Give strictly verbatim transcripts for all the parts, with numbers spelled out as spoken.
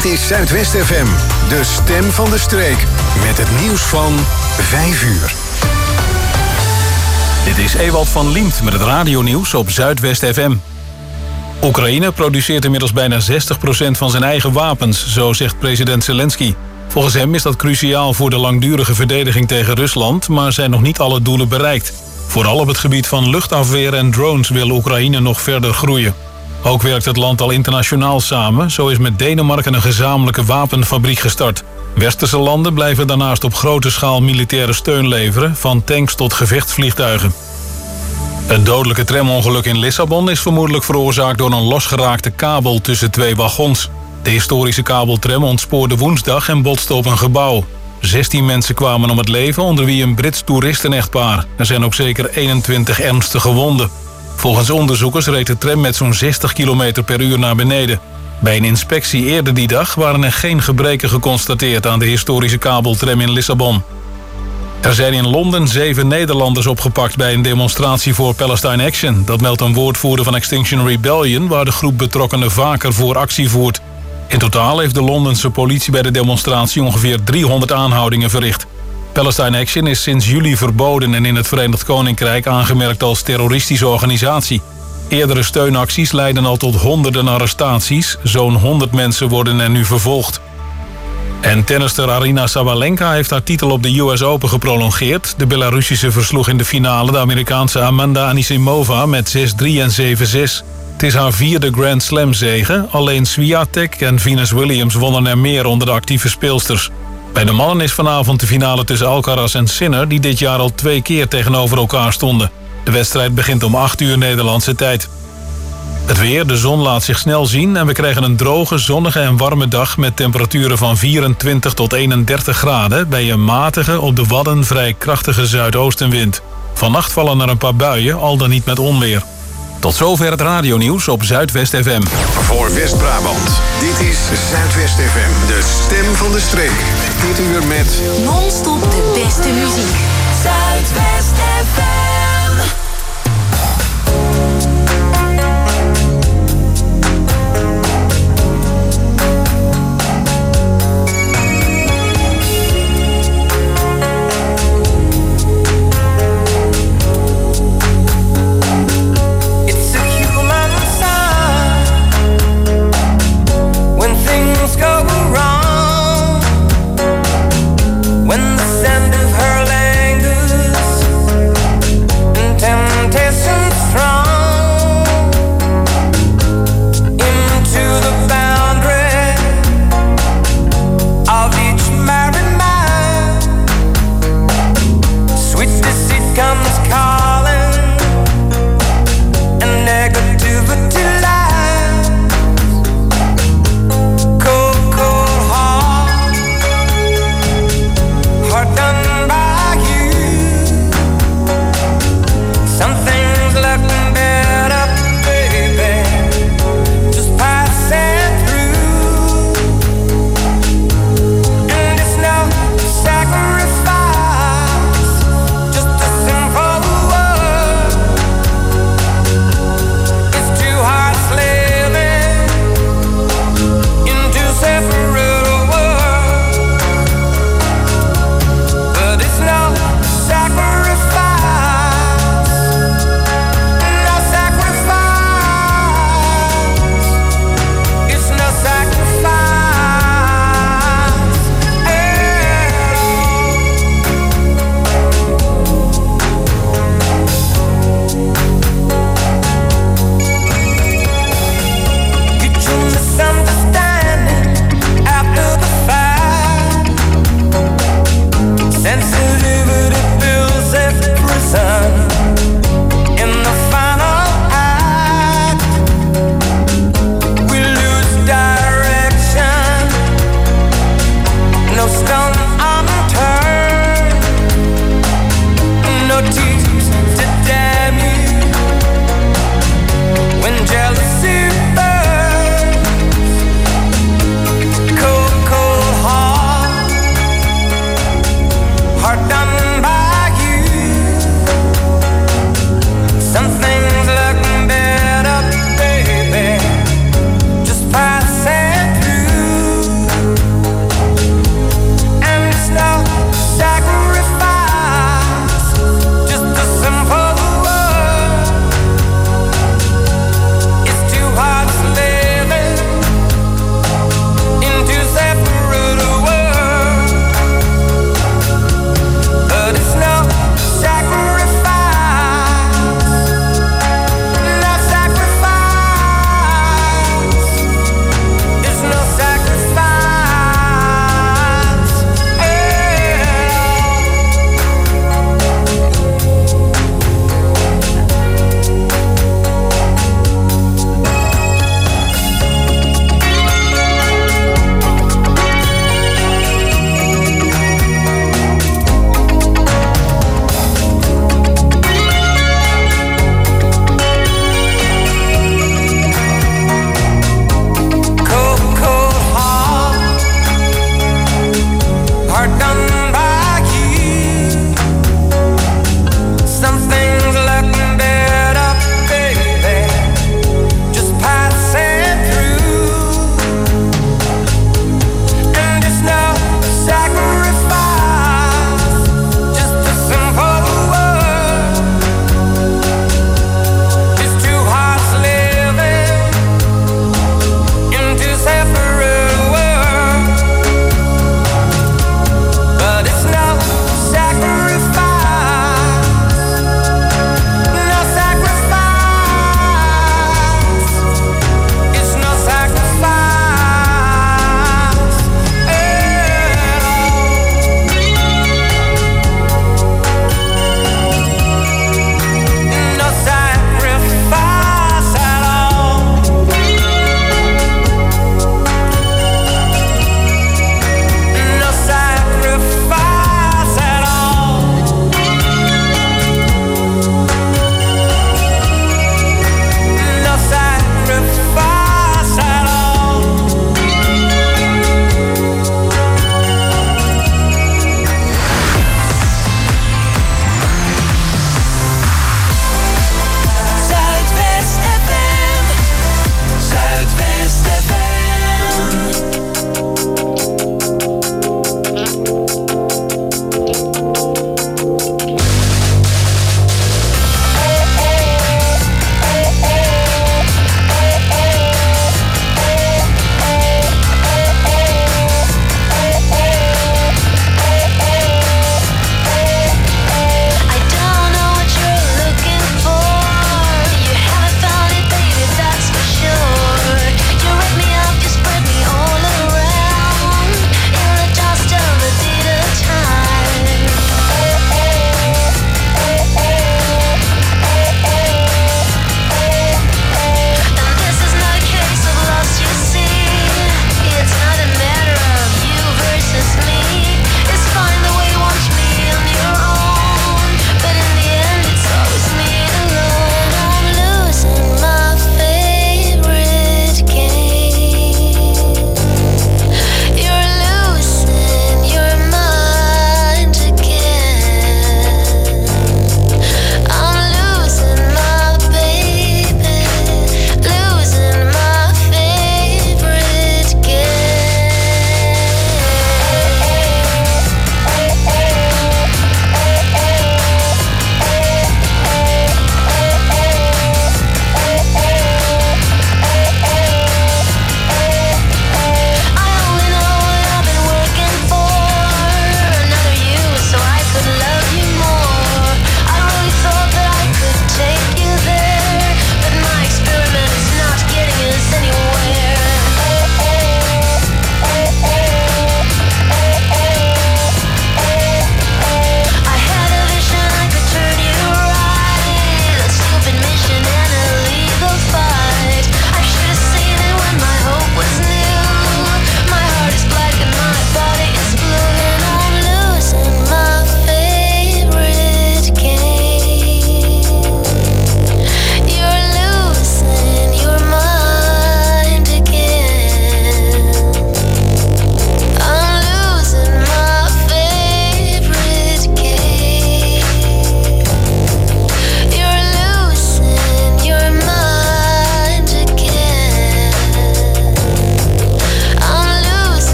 Dit is Zuidwest F M, de stem van de streek. Met het nieuws van vijf uur. Dit is Ewald van Liemt met het radionieuws op Zuidwest F M. Oekraïne produceert inmiddels bijna zestig procent van zijn eigen wapens, zo zegt president Zelensky. Volgens hem is dat cruciaal voor de langdurige verdediging tegen Rusland, maar zijn nog niet alle doelen bereikt. Vooral op het gebied van luchtafweer en drones wil Oekraïne nog verder groeien. Ook werkt het land al internationaal samen. Zo is met Denemarken een gezamenlijke wapenfabriek gestart. Westerse landen blijven daarnaast op grote schaal militaire steun leveren, van tanks tot gevechtsvliegtuigen. Het dodelijke tramongeluk in Lissabon is vermoedelijk veroorzaakt door een losgeraakte kabel tussen twee wagons. De historische kabeltram ontspoorde woensdag en botste op een gebouw. zestien mensen kwamen om het leven, onder wie een Brits toeristenechtpaar. Er zijn ook zeker eenentwintig ernstige gewonden. Volgens onderzoekers reed de tram met zo'n zestig kilometer per uur naar beneden. Bij een inspectie eerder die dag waren er geen gebreken geconstateerd aan de historische kabeltram in Lissabon. Er zijn in Londen zeven Nederlanders opgepakt bij een demonstratie voor Palestine Action. Dat meldt een woordvoerder van Extinction Rebellion, waar de groep betrokkenen vaker voor actie voert. In totaal heeft de Londense politie bij de demonstratie ongeveer driehonderd aanhoudingen verricht. Palestine Action is sinds juli verboden en in het Verenigd Koninkrijk aangemerkt als terroristische organisatie. Eerdere steunacties leiden al tot honderden arrestaties. Zo'n honderd mensen worden er nu vervolgd. En tennister Aryna Sabalenka heeft haar titel op de U S Open geprolongeerd. De Belarussische versloeg in de finale de Amerikaanse Amanda Anisimova met zes drie en zeven zes. Het is haar vierde Grand Slam zege. Alleen Swiatek en Venus Williams wonnen er meer onder de actieve speelsters. Bij de mannen is vanavond de finale tussen Alcaraz en Sinner, die dit jaar al twee keer tegenover elkaar stonden. De wedstrijd begint om acht uur Nederlandse tijd. Het weer, de zon laat zich snel zien en we krijgen een droge, zonnige en warme dag met temperaturen van vierentwintig tot eenendertig graden bij een matige, op de Wadden vrij krachtige zuidoostenwind. Vannacht vallen er een paar buien, al dan niet met onweer. Tot zover het radionieuws op Zuidwest F M. Voor West-Brabant, dit is Zuidwest F M, de stem van de streek. Dit uur met non-stop de beste muziek. Zuidwest F M. When the sound of her language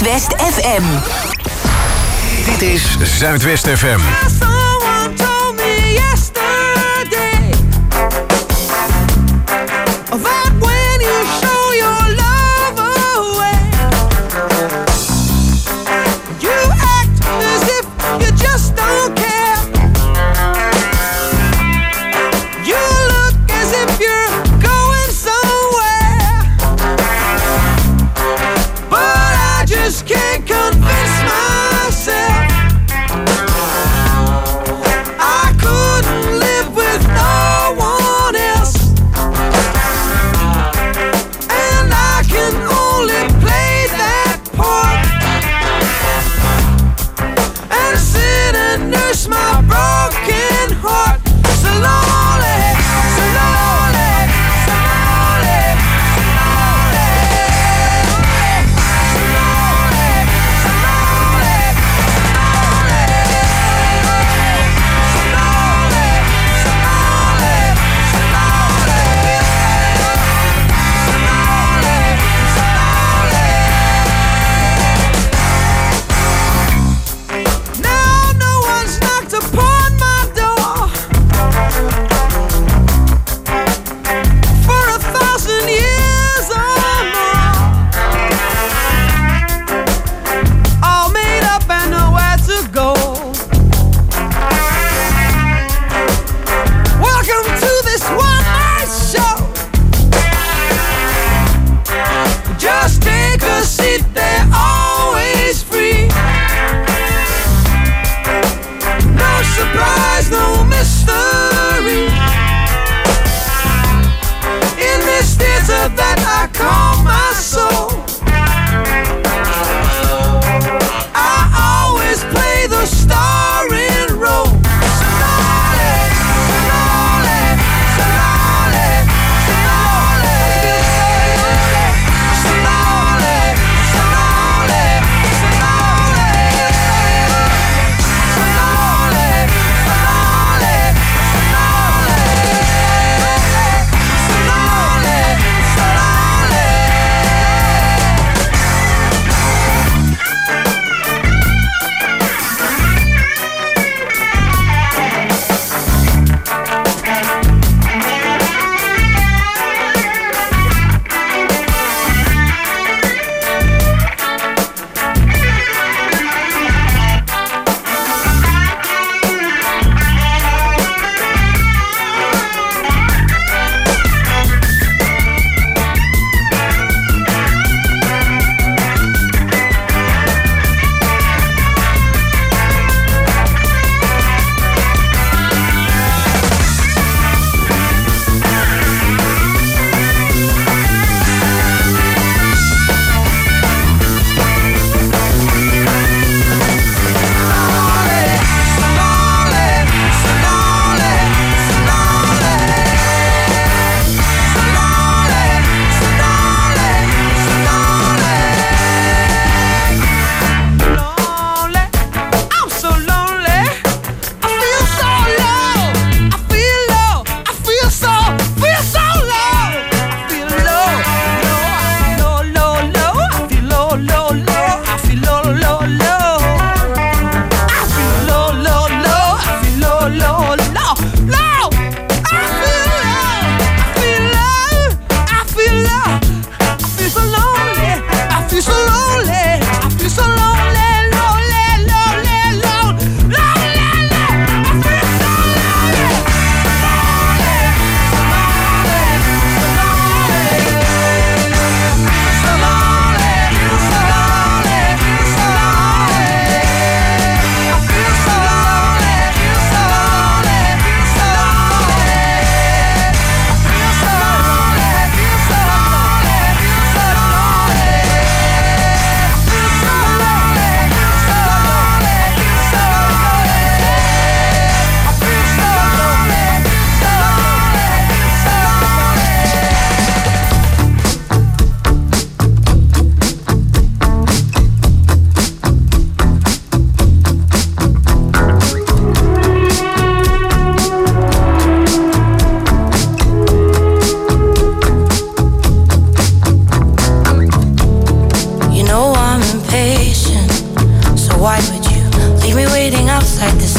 Zuidwest F M. Dit is Zuidwest F M. Someone told me yesterday that when you show your love away, you act as if you just don't care. You look as if you're going somewhere, but I just can't convince myself I couldn't live with no one else, and I can only play that part and sit and nurse my broken heart slowly, slowly, slowly, now no one's knocked upon my door for a thousand years or more, all made up and nowhere to go. Welcome to this one-night show. Just take a seat, they're always free. No surprise, no mystery in this theater that I call my soul. I always play the starring role. Slowly, slowly, slowly, slowly, slowly, slowly, slowly, slowly, slowly, slowly.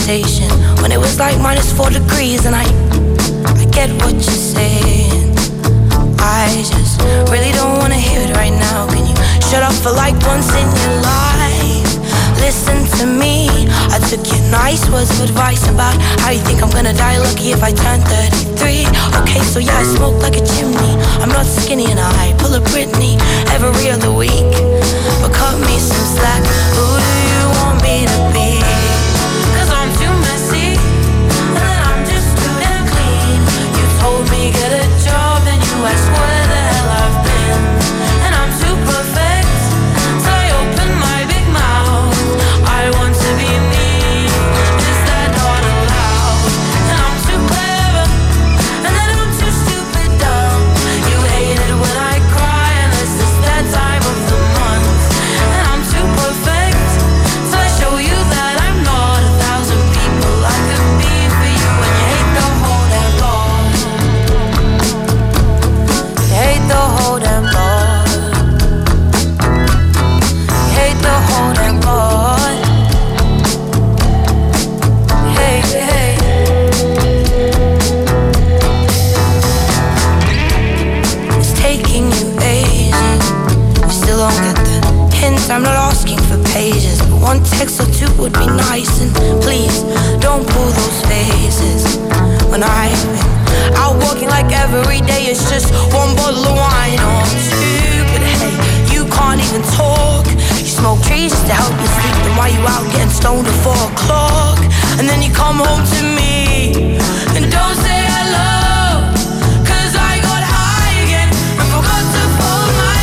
conversation when it was like minus four degrees, and I, I get what you're saying. I just really don't wanna hear it right now. Can you shut up for like once in your life? Listen to me. I took your nice words of advice about how you think I'm gonna die lucky if I turn thirty-three. Okay, so yeah, I smoke like a chimney. I'm not skinny and I pull a Britney every other week. But cut me some slack. Who do you want me to be? Cause I'm too messy, and then I'm just too damn clean. You told me get a job, then you asked where the hell I've been. And I'm too perfect, so I open my big mouth. I want to be me, is that not allowed? And I'm too clever, and then I'm too stupid dumb. You hate it when I cry, unless it's that time of the month. And I'm too perfect, so I show you that I'm not a thousand people I could be for you. And you hate the whole damn lot. You hate the whole damn lot. You hate the whole damn lot. Hey, hey. It's taking you ages. You still don't get the hint. I'm not asking for pages, but one text or two would be nice. And please, don't pull those faces when I've been out walking like every day it's just one bottle of wine or two. But hey, you can't even talk. You smoke trees just to help you sleep. Then why you out getting stoned at four o'clock? And then you come home to me and don't say hello. Cause I got high again and forgot to fold my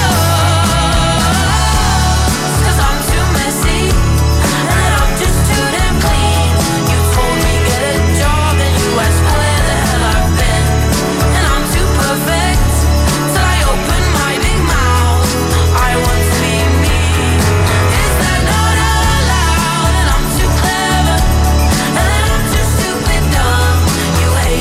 clothes. Cause I'm too messy, and then I'm just too damn clean. You told me get a job, and you asked where the hell I've been. And I'm too perfect, till I open my big mouth. I want to be me, is that not allowed? And I'm too clever, and then I'm too stupid dumb. You hate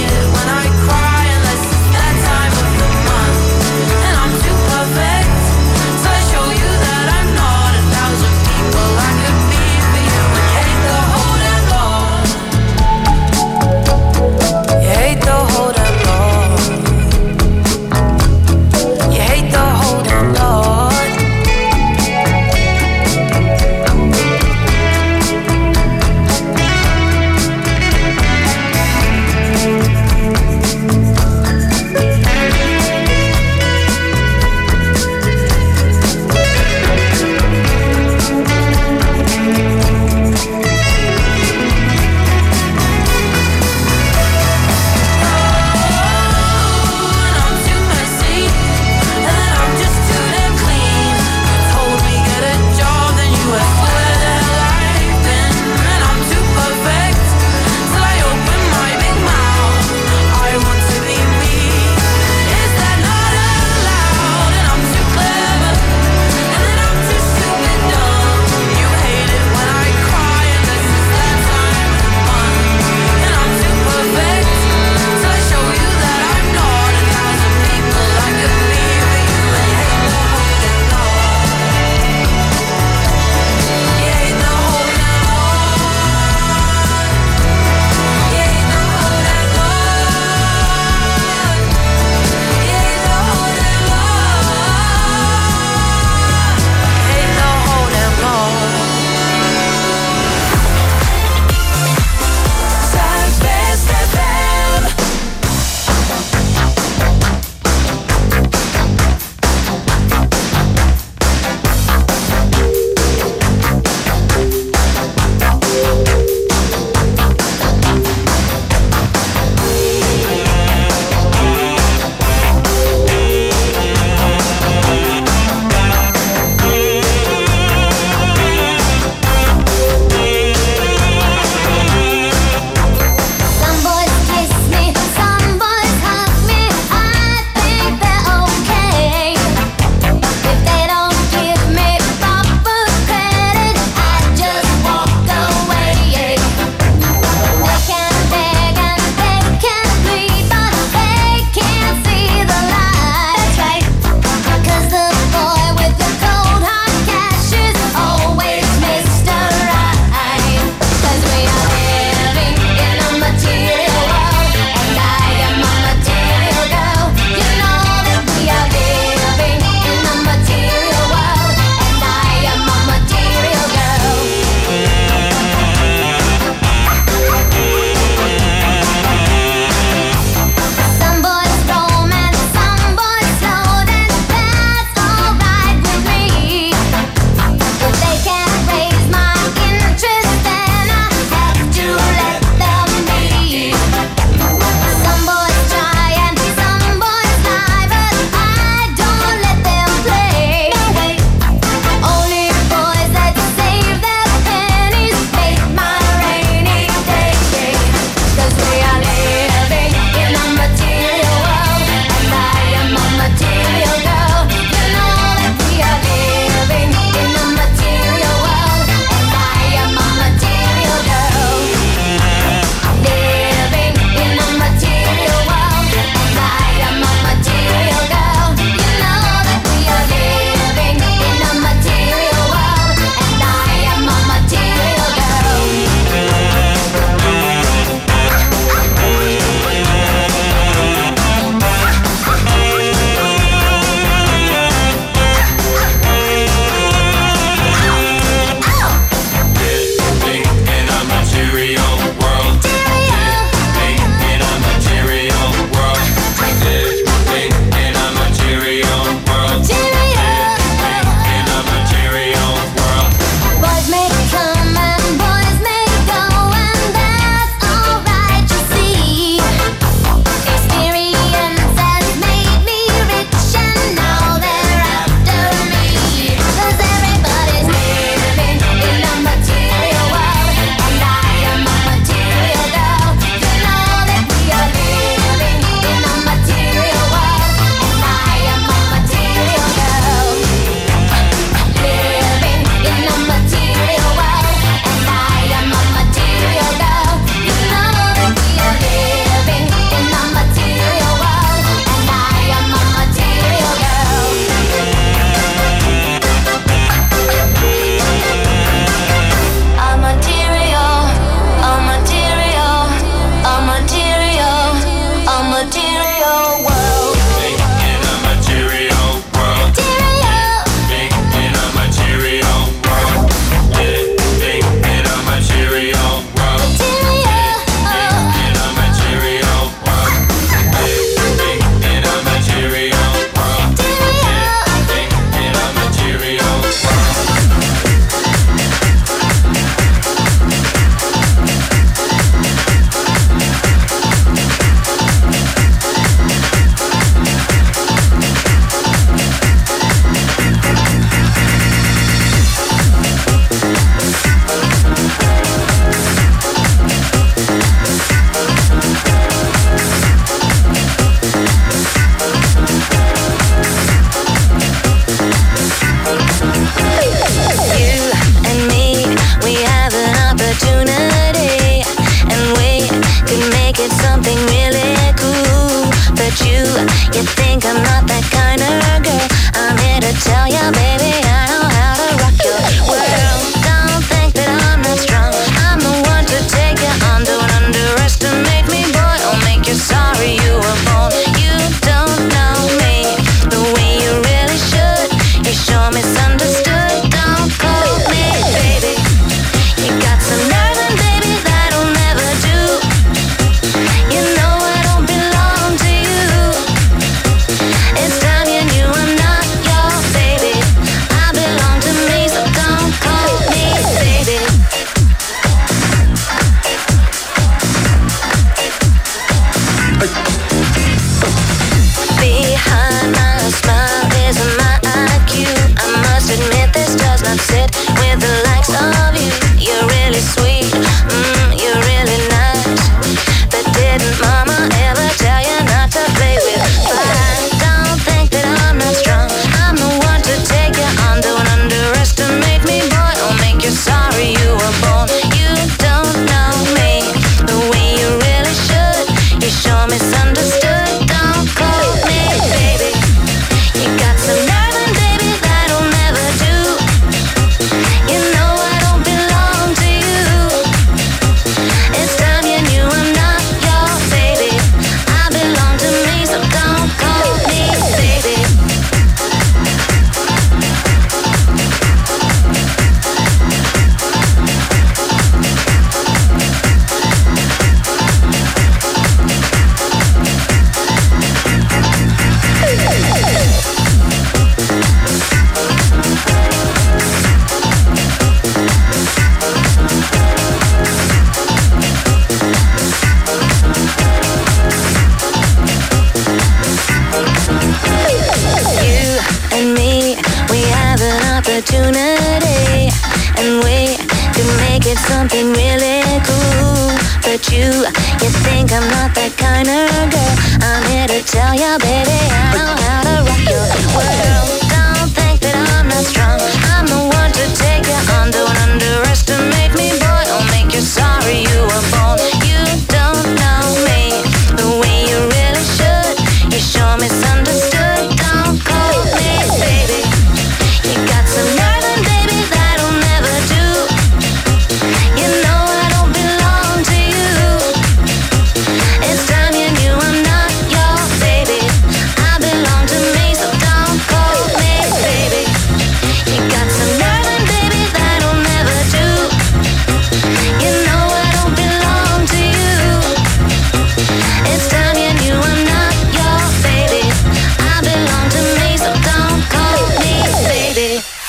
something really cool. But you, you think I'm not that kind of girl. I'm here to tell you, baby, I know how to rock your world. Don't think that I'm not strong. I'm the one to take you on. Don't underestimate me, boy. I'll make you sorry you were born. You don't know me the way you really should. You sure misunderstood. Don't call me baby. You got some nerve, baby, that'll never do. You know I don't belong to you. It's time you knew I'm not your baby. I belong to me, so don't call me baby. You got some nerve, baby, that'll never do. You know I don't belong to you. It's time you knew I'm not your baby. I belong to me, so don't call me baby.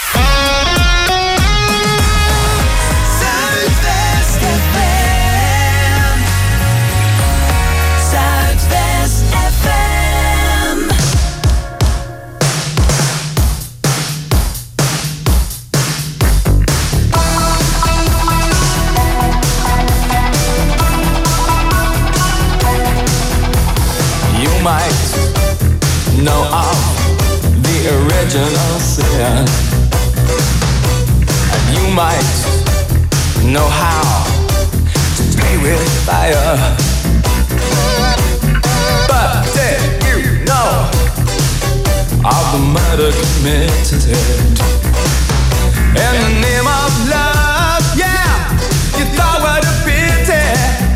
Zuidwest F M. Zuidwest F M. You might know of the original sin, and you might know how to play with fire. But did you know of the murder committed in the name of love? Yeah, you thought what a pity.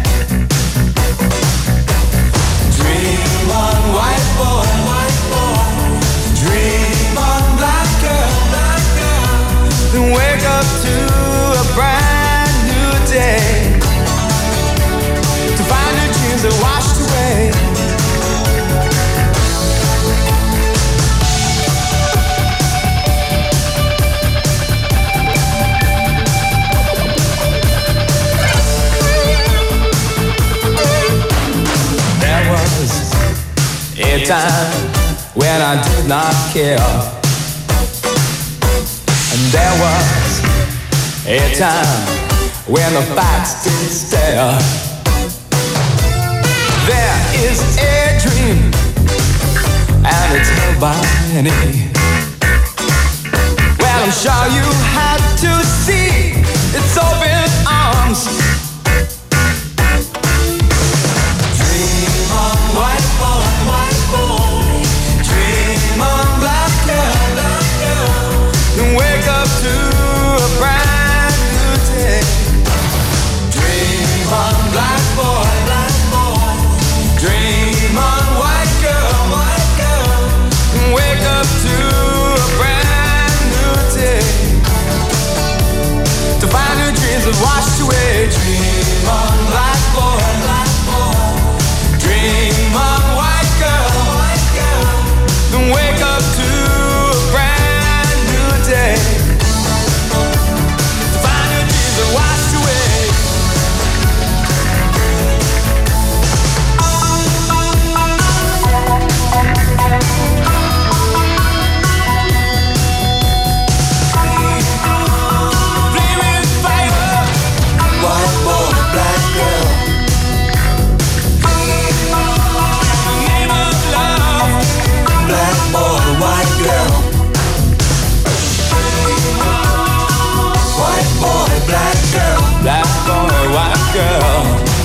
Dream on, white boy, white boy. Dream on, black girl, black girl. Then wake up to a brand new day, to find your dreams are washed away. There was a time when I did not care, and there was a time when the facts did stare. There is a dream, and it's held by many. Well, I'm sure you had to see its open arms. Dream on, white boy, white boy. Dream on, black girl, black girl. Then wake up to a brand new day. Dream on, black boy, black boy. Dream on, white girl, white girl. Then wake up to a brand new day, to find your dreams have washed away. Dream on, black boy, black boy. Dream on, white girl, white girl. Then wake up to a brand new day, to find your dreams have washed away. Flaming fire, white boy, black girl. Name of love, black boy, white girl. White boy, black girl. Black boy, white girl.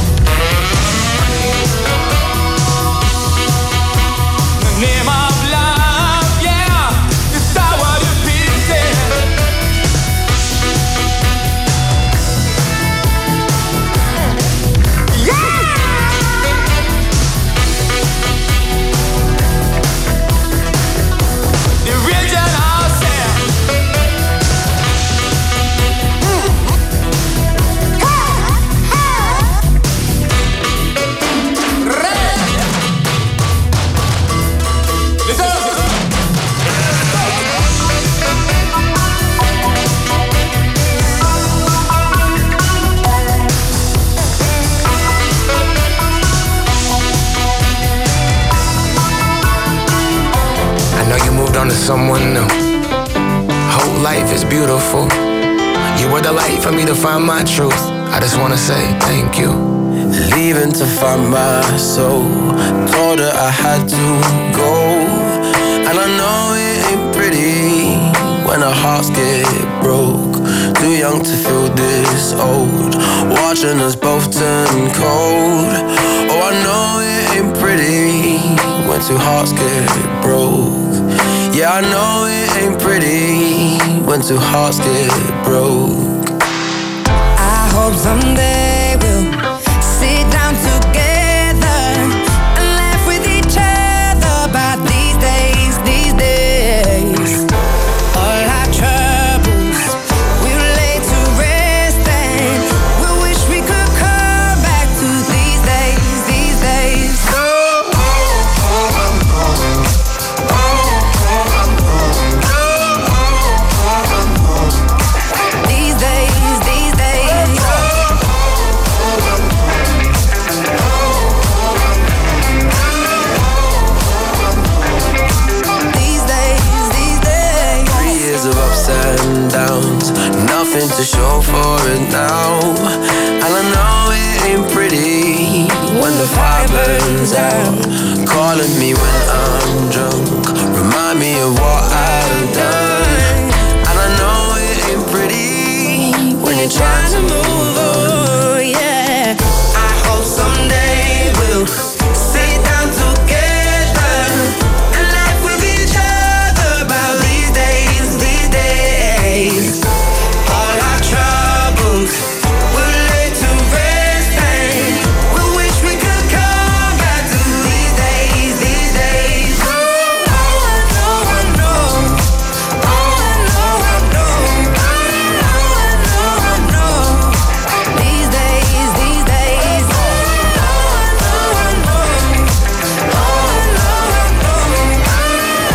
The name of love, yeah, it's not what it means. Yeah. The original sound. On to someone new. Whole life is beautiful. You were the light for me to find my truth. I just wanna say thank you. Leaving to find my soul. Told her I had to go. And I know it ain't pretty when our hearts get broke. Too young to feel this old. Watching us both turn cold. Oh, I know it ain't pretty when two hearts get broke. Yeah, I know it ain't pretty when two hearts get broke. I hope someday we'll sit down together and laugh with each other about these days, these days. All our troubles we'll lay to rest and we wish we could come back to these days, these days. These days, these days. These days, these days. Three years of ups and downs, nothing to show for it now. And I know it ain't pretty when the fire burns out. Calling me when I'm drunk, remind me of what I've done. And I know it ain't pretty when you're trying to move on. Yeah, I hope someday we'll sit down together and laugh with each other about these days, these days. All our troubles we'll lay to rest and we wish we could come back to these days, these days. Oh, I know, I know. Oh, I know, I know. Oh, I know, I know. These days, these days. Oh, I know, I know. Oh, I know, I know. Oh,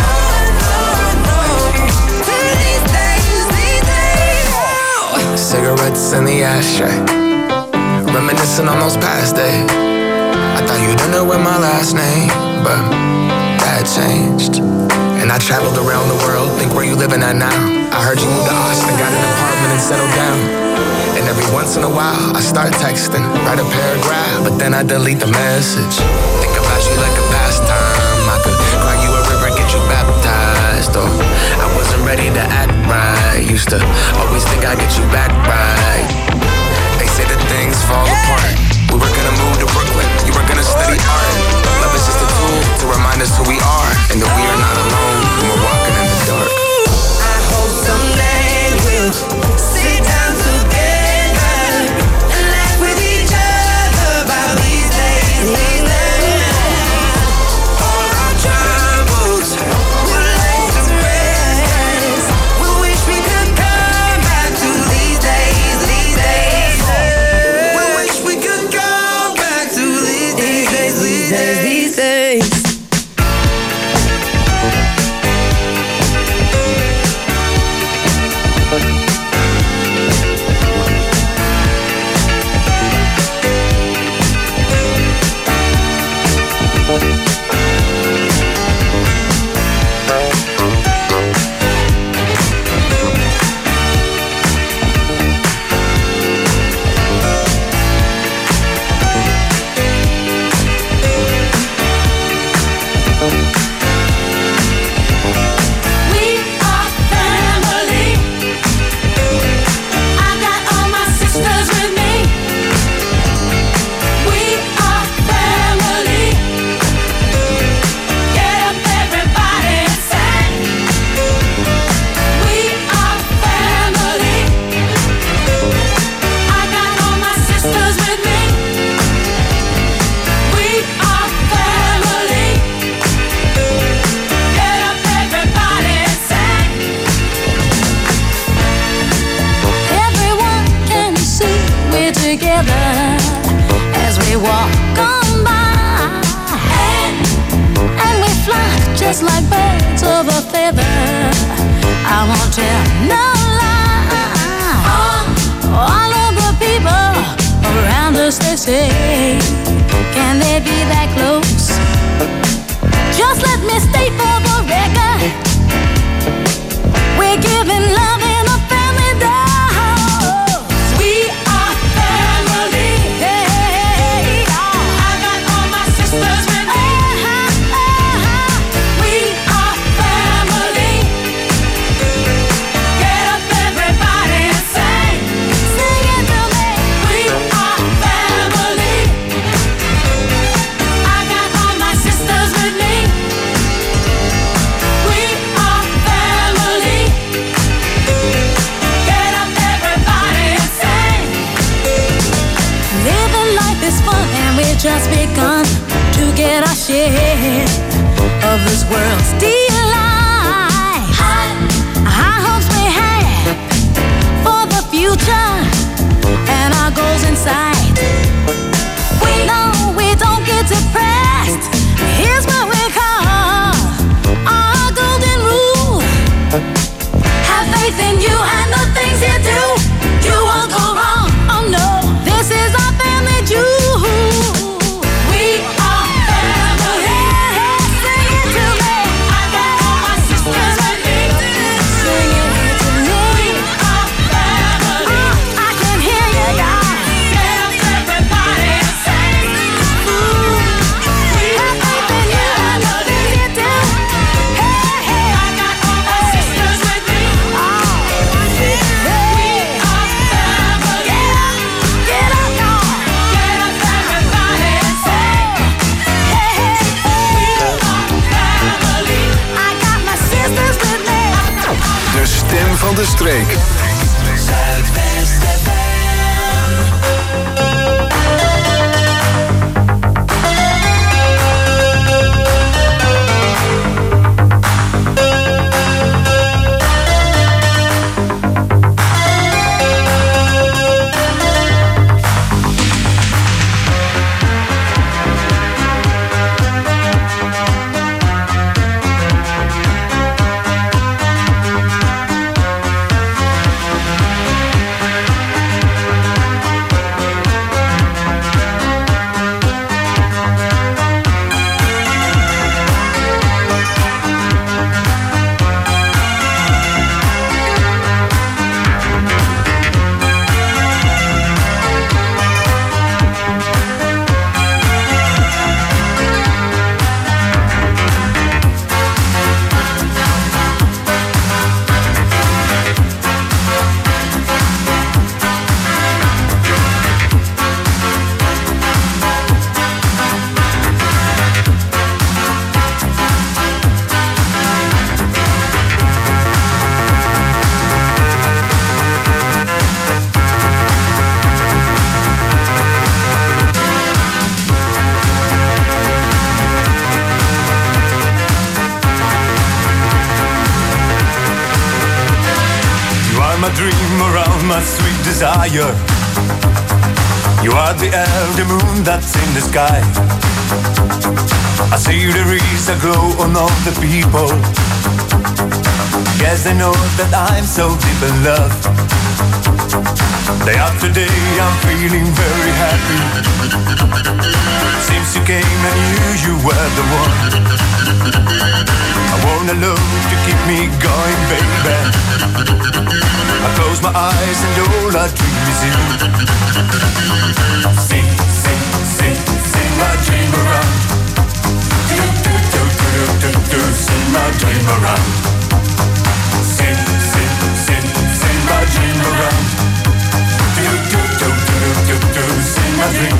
I know, I know. These days, these days. Cigarettes in the ashtray, reminiscing on those past days. I thought you didn't know with my last name, but that changed. And I traveled around the world, think where you living at now. I heard you moved to Austin, got an apartment and settled down. And every once in a while, I start texting, write a paragraph, but then I delete the message. Think about you like a pastime. I could cry you a river, get you baptized. Or I wasn't ready to act right. Used to always think I'd get you back right. They say that things fall apart. We were gonna move to Brooklyn, you were gonna study art. Love is just a tool to remind us who we are, and that we are not alone when we're walking in the dark. I hope someday we'll sit down together and laugh with each other about these days, these days. All our troubles we'll lay to rest. We wish we could come back to these days, these days. We wish we could come back to these days, these days, these days. just like birds of a feather. I won't tell no lie. All of the people around us, they say, can they be that close? Just let me state for the record, we're giving love in a family dose. We are family. just begun to get our share of this world's delight. High, high hopes we have for the future and our goals in sight. We know we don't get depressed. Here's what we call our golden rule. Have faith in you and the things you do. You won't go wrong. Oh no, this is our family jewel. We are family. Sing it to me. I got all my sisters with me. Sing it to me. We are family. I can hear you, guys. Get up, everybody, sing. We have faith in you and the things you do. Hey, hey. I got all my sisters with me. Oh, yeah. We are family. Get up, get up, y'all. Get up, everybody, sing. Hey, hey. We are family. I got my sisters with me. De stem van de streek. My dream around my sweet desire. You are the elder moon that's in the sky. I see the rays that glow on all the people. Yes, I know that I'm so deep in love. Day after day I'm feeling very happy. Since you came I knew you were the one. I want a love to keep me going, baby. I close my eyes and all I dream is you. Sing, sing, sing, sing my dream around. Do, do, do, do, do, do, sing my dream around. Sing, sing, sing, sing my dream around. Do, do, do, do, do, do, sing my dream.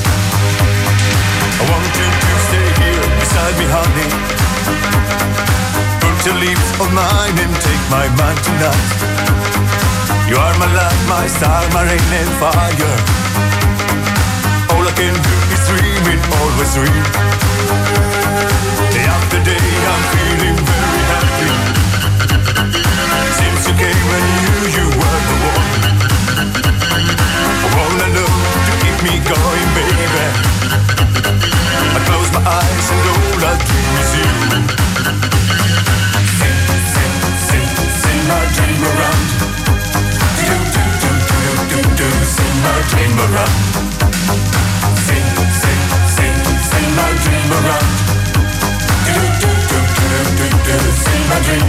I want you to stay here beside me, honey. Put your lips on mine and take my mind tonight. You are my light, my star, my rain and fire. All I can do is dream it, always dream. Day after day I'm feeling very happy. Since you came I knew you were the one. I want a love to keep me going, baby. I close my eyes and all I dream is you. Sing, sing, sing, sing my dream around. Do, do, do, do, do, do, sing my dream around. Sing, sing, sing, sing my dream around. Do, do, do, do, do, do, sing my dream.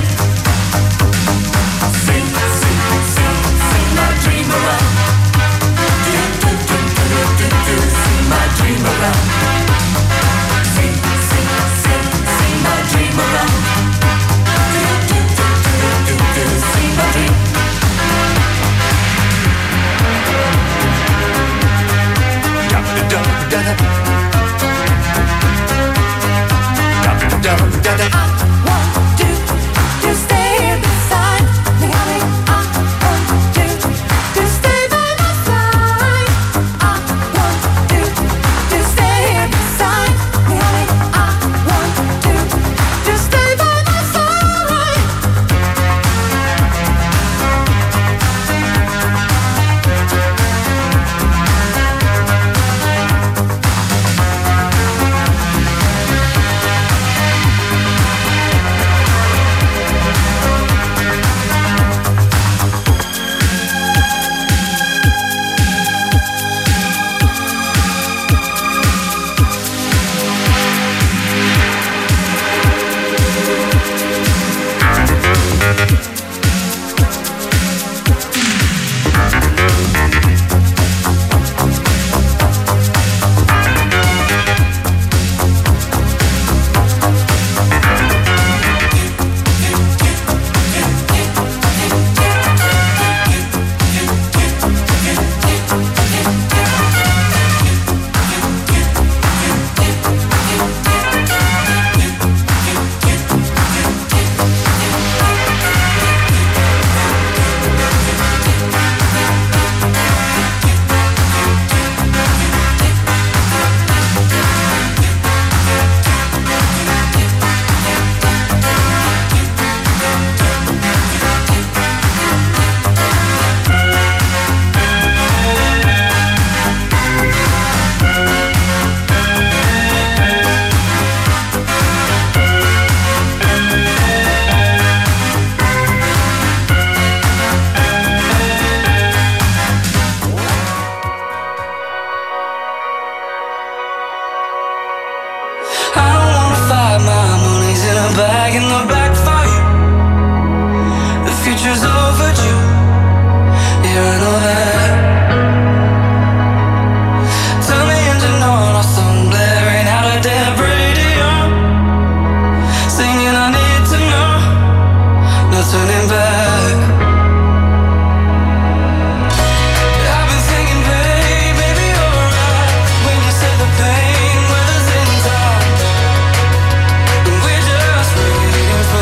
Sing, sing, sing, sing my dream around. Do, do, do, do, do, do, sing my dream around. Sing, sing, sing, sing my dream around. Do, do, do, do, do, do, sing my dream. I want you to stay beside me, honey. I want you to stay by my side. I want you to stay bag in the back for you. The future's overdue. Yeah, I know that. Turn the engine on, our song blaring out a dead radio. Singing I need to know, no turning back. I've been thinking, babe, baby, alright. When you said the pain weathers in time, and we're just waiting for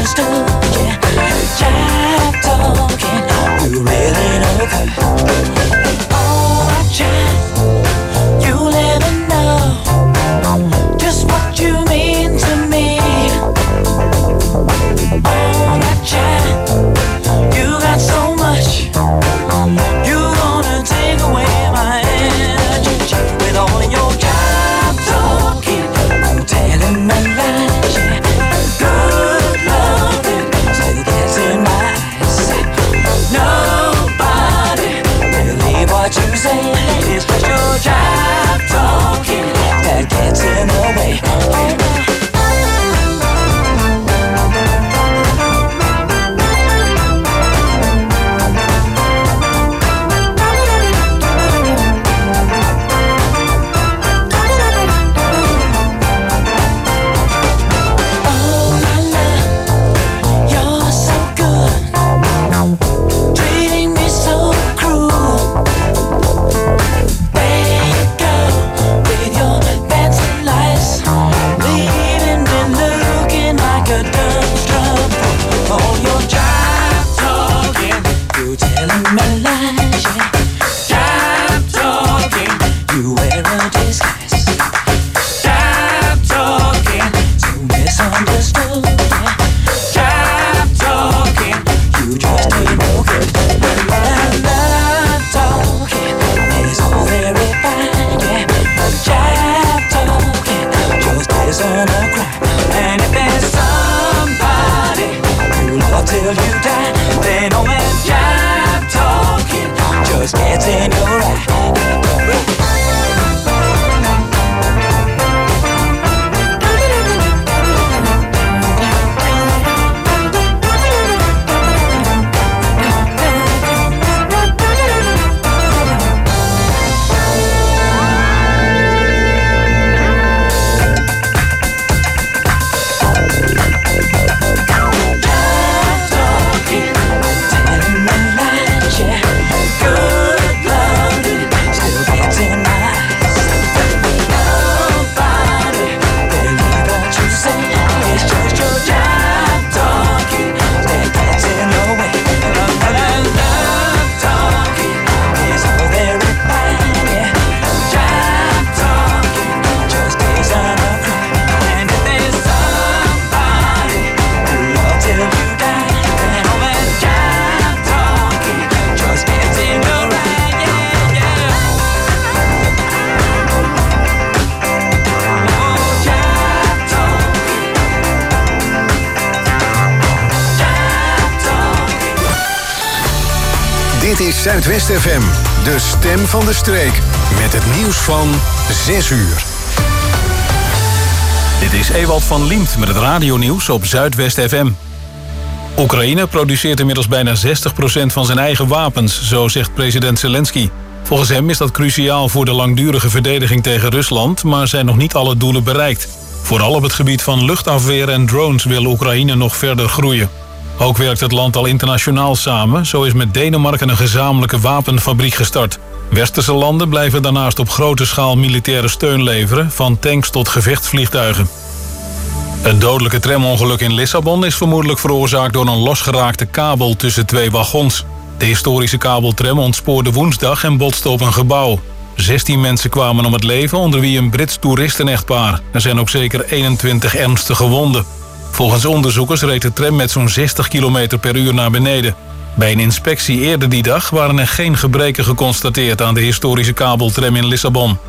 misunderstood. Yeah, jive talking, you really know her. Oh, I tried, you never know just what you mean to me. Oh, I tried, you got so much, you gonna take away my energy with all of your jive talking, you telling me lies. Yeah, good loving still gets in my eyes. Nobody believe what you say. It's just your jive talking that gets in the way. Dit is Zuidwest F M, de stem van de streek. Met het nieuws van zes uur. Dit is Ewald van Liemt met het radionieuws op Zuidwest F M. Oekraïne produceert inmiddels bijna zestig procent van zijn eigen wapens, zo zegt president Zelensky. Volgens hem is dat cruciaal voor de langdurige verdediging tegen Rusland, maar zijn nog niet alle doelen bereikt. Vooral op het gebied van luchtafweer en drones wil Oekraïne nog verder groeien. Ook werkt het land al internationaal samen. Zo is met Denemarken een gezamenlijke wapenfabriek gestart. Westerse landen blijven daarnaast op grote schaal militaire steun leveren, van tanks tot gevechtsvliegtuigen. Het dodelijke tramongeluk in Lissabon is vermoedelijk veroorzaakt door een losgeraakte kabel tussen twee wagons. De historische kabeltram ontspoorde woensdag en botste op een gebouw. zestien mensen kwamen om het leven, onder wie een Brits toeristenechtpaar. Er zijn ook zeker eenentwintig ernstige gewonden. Volgens onderzoekers reed de tram met zo'n zestig kilometer per uur naar beneden. Bij een inspectie eerder die dag waren er geen gebreken geconstateerd aan de historische kabeltram in Lissabon.